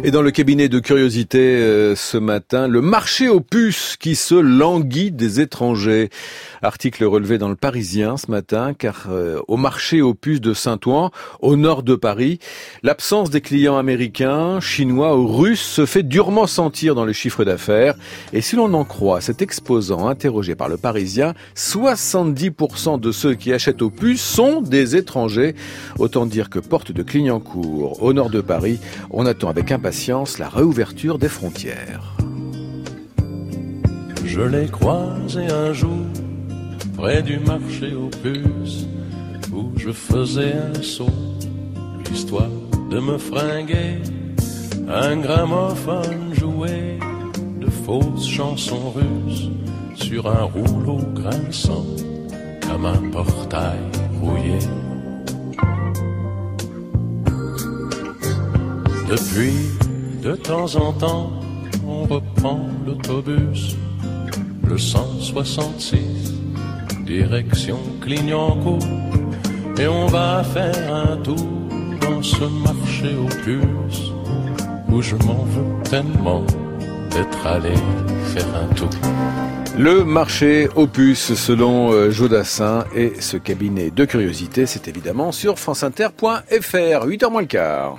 Et dans le cabinet de curiosité ce matin, le marché aux puces qui se languit des étrangers. Article relevé dans le Parisien ce matin, car au marché aux puces de Saint-Ouen, au nord de Paris, l'absence des clients américains, chinois ou russes se fait durement sentir dans les chiffres d'affaires. Et si l'on en croit cet exposant interrogé par le Parisien, 70% de ceux qui achètent aux puces sont des étrangers. Autant dire que porte de Clignancourt, au nord de Paris, on attend avec impatience la réouverture des frontières. Je l'ai croisé un jour près du marché aux puces où je faisais un saut, histoire de me fringuer. Un gramophone jouait de fausses chansons russes sur un rouleau grinçant comme un portail rouillé. Depuis, de temps en temps, on reprend l'autobus, le 166, direction Clignancourt, et on va faire un tour dans ce marché aux puces, où je m'en veux tellement d'être allé faire un tour. Le marché aux puces selon Jodassin, et ce cabinet de curiosité, c'est évidemment sur franceinter.fr, 8h moins le quart.